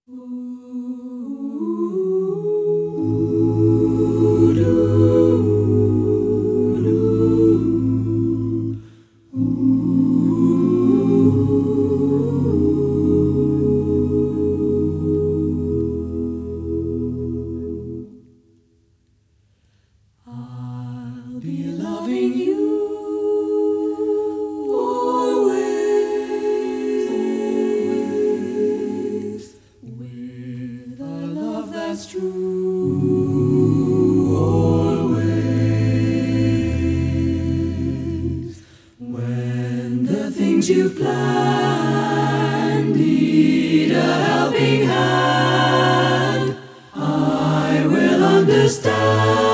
I'll be loving you always, with a love that's true always. When the things you've planned need a helping hand, I will understand.